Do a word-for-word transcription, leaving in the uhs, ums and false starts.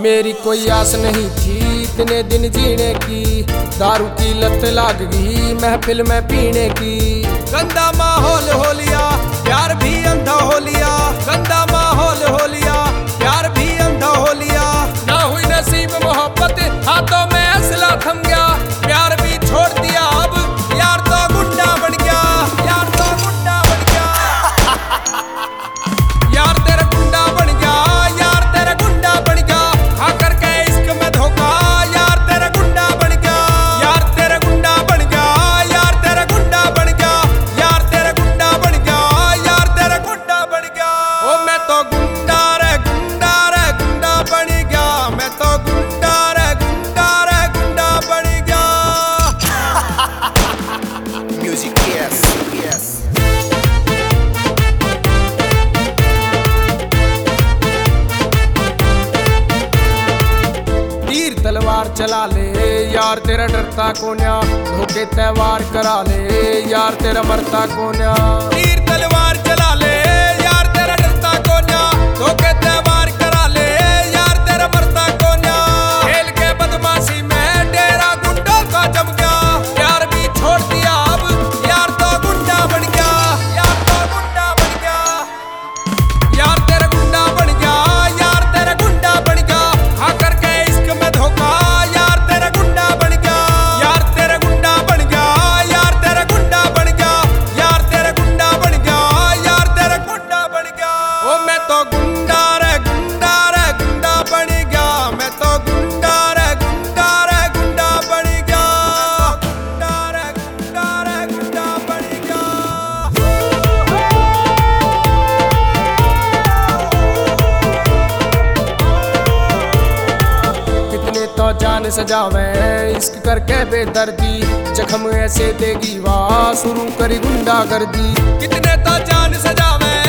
मेरी कोई आस नहीं थी इतने दिन जीने की, दारू की लत लाग गई महफिल में पीने की। गंदा माहौल हो लिया प्यार भी अंधा हो लिया, गंदा माहौल हो लिया प्यार भी अंधा हो लिया। ना हुई नसीब मोहब्बत हाथों में असला थम गया, प्यार भी छोड़ दिया अब यार तो गुंडा बन गया, यार तो गुंडा बन गया। यार तेरा गुंडा बन गया, यार तेरा गुंडा बन गया, खा करके इश्क में धोखा यार तेरा गुंडा बन गया, यार तेरा गुंडा बन गया, यार तेरा गुंडा बन गया, यार तेरा गुंडा बन गया, यार तेरा गुंडा बन गया। ओ मैं तो गुंडा रे गुंडा रे गुंडा बन गया, मैं तो गुंडा रे गुंडा रे गुंडा बन गया। Music, yes, yes. तीर तलवार चला ले यार तेरा डरता कोन्या, धोखे त्योहार करा ले यार तेरा मरता कोन्या। तीर तलवार चला ले यार तेरा डरता कोन्या, धोखे त्योहार करा ले यार तेरा मरता कोन्या। खेल के बदमाशी में डेरा गुंडों का जम गया, यार भी छोड़ दिया अब यार तो गुंडा बन गया, यार तो गुंडा बन गया। यार तेरा गुंडा बन गया, यार तेरा गुंडा बन गया, खा करके इश्क में धोखा यार तेरा गुंडा बन गया, यार तेरा गुंडा बन गया, यार तेरा गुंडा बन गया, यार तेरा गुंडा बन गया, यार तेरा गुंडा बन गया। ओ मैं तो गुंडा रे गुंडा रे गुंडा बन गया, मैं तो गुंडा रे गुंडा रे गुंडा बन गया, गुंडा रे गुंडा रे गुंडा बन गया। कितने तो जान सजावे इश्क करके बेदर्दी, जख्म ऐसे देगी वाह शुरू करी गुंडा गर्दी। कितने तो जान सजावे